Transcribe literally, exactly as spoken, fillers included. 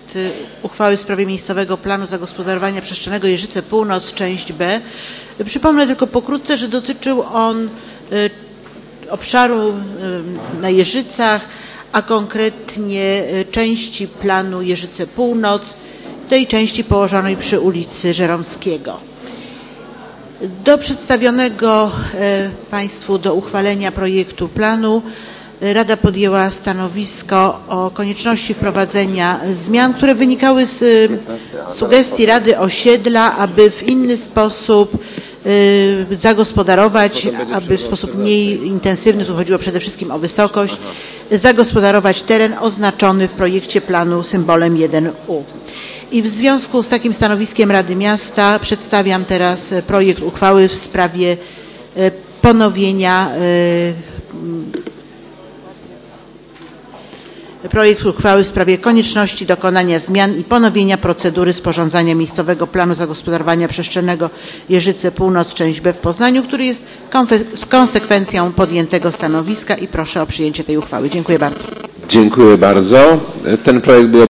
projekt uchwały w sprawie miejscowego planu zagospodarowania przestrzennego Jeżyce Północ, część B. Przypomnę tylko pokrótce, że dotyczył on obszaru na Jeżycach, a konkretnie części planu Jeżyce Północ, tej części położonej przy ulicy Żeromskiego. Do przedstawionego Państwu do uchwalenia projektu planu Rada podjęła stanowisko o konieczności wprowadzenia zmian, które wynikały z sugestii Rady Osiedla, aby w inny sposób zagospodarować, aby w sposób mniej intensywny, tu chodziło przede wszystkim o wysokość, zagospodarować teren oznaczony w projekcie planu symbolem jeden U. I w związku z takim stanowiskiem Rady Miasta przedstawiam teraz projekt uchwały w sprawie ponowienia projekt uchwały w sprawie konieczności dokonania zmian i ponowienia procedury sporządzania miejscowego planu zagospodarowania przestrzennego Jeżyce Północ, część B w Poznaniu, który jest konsekwencją podjętego stanowiska i proszę o przyjęcie tej uchwały. Dziękuję bardzo. Dziękuję bardzo. Ten projekt był